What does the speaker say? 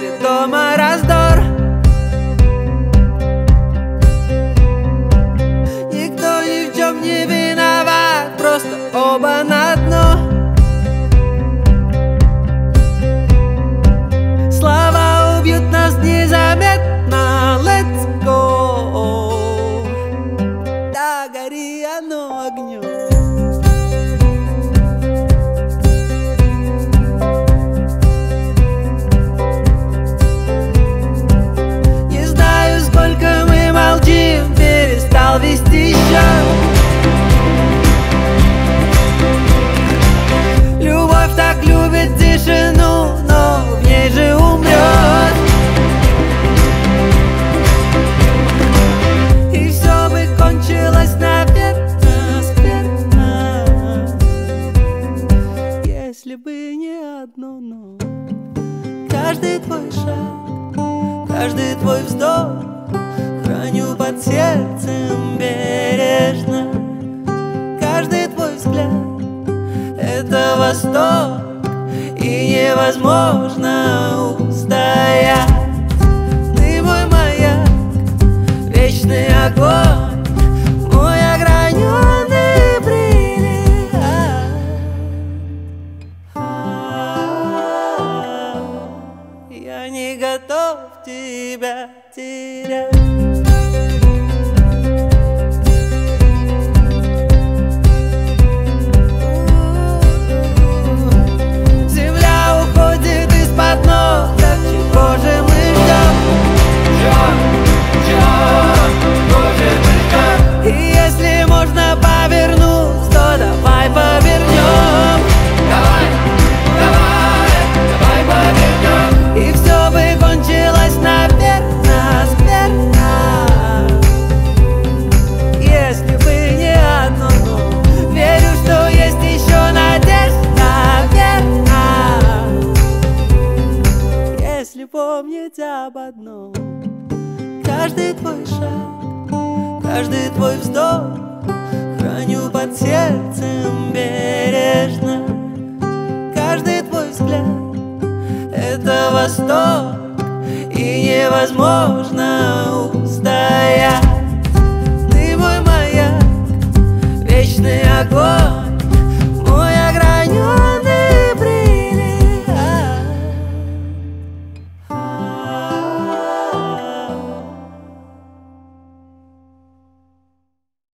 будет дома раздор. Никто ни в чем не виноват, просто оба на дно. Слова убьют нас незаметно. Let's go. Да, гори оно огнем. Не знаю, сколько мы молчим, перестал вести счет. Любовь так любит тишину, но в ней же умрет. И все бы кончилось, наверное, скверно, если бы не одно но. Каждый твой шаг, каждый твой вздох храню под сердцем бережно. Каждый твой взгляд — это восторг, и невозможно устоять. Ты мой маяк, вечный огонь, мой ограненный бриллиант. Я не готов тебя терять. Из-под ног, так чего же мы ждем? Чего же мы ждем? И если можно повернуть, то давай повернем. Давай повернем. И все бы кончилось, наверное, скверно, если бы не одно но. Верю, что есть еще надежда, верно, если помнить об одном. Каждый твой шаг, каждый твой вздох храню под сердцем бережно. Каждый твой взгляд — это восторг, и невозможно устоять.